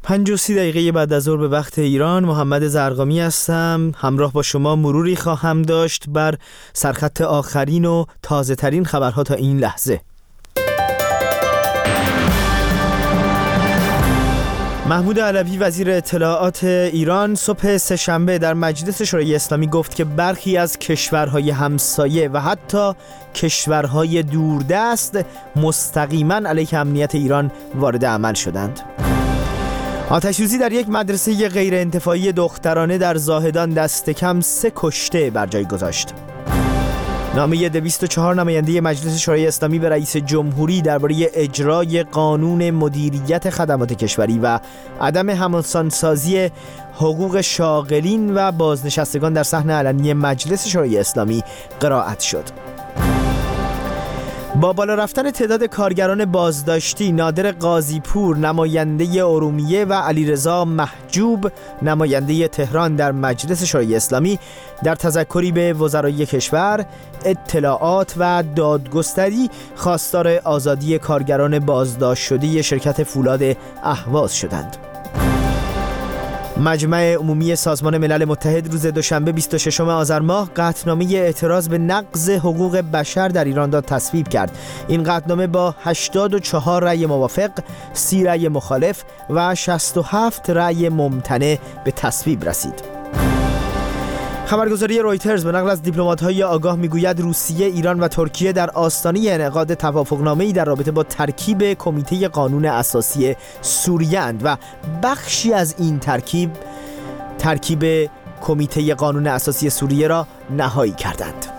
5:30 دقیقه بعد از ظهر به وقت ایران، محمد زرقامی هستم. همراه با شما مروری خواهم داشت بر سرخط آخرین و تازه ترین خبرها تا این لحظه. محمود علوی وزیر اطلاعات ایران صبح سه‌شنبه در مجلس شورای اسلامی گفت که برخی از کشورهای همسایه و حتی کشورهای دوردست مستقیما علیه امنیت ایران وارد عمل شدند. آتش‌سوزی در یک مدرسه غیر انتفاعی دخترانه در زاهدان دست کم 3 کشته بر جای گذاشت. نامه 204 نماینده مجلس شورای اسلامی به رئیس جمهوری درباره اجرای قانون مدیریت خدمات کشوری و عدم همانسانسازی حقوق شاغلین و بازنشستگان در صحن علنی مجلس شورای اسلامی قرائت شد. با بالا رفتن تعداد کارگران بازداشتی، نادر قاضی‌پور نماینده ارومیه و علیرضا محجوب نماینده تهران در مجلس شورای اسلامی در تذکری به وزرای کشور، اطلاعات و دادگستری خواستار آزادی کارگران بازداشت شده شرکت فولاد اهواز شدند. مجمع عمومی سازمان ملل متحد روز دوشنبه 26 آذر ماه قطعنامه اعتراض به نقض حقوق بشر در ایران را تصویب کرد. این قطعنامه با 84 رأی موافق، 30 رأی مخالف و 67 رأی ممتنع به تصویب رسید. خبرگزاری رویترز به نقل از دیپلمات‌های آگاه میگوید روسیه، ایران و ترکیه در آستانه انعقاد توافقنامه‌ای در رابطه با ترکیب کمیته قانون اساسی سوریه اند و بخشی از این ترکیب کمیته قانون اساسی سوریه را نهایی کردند.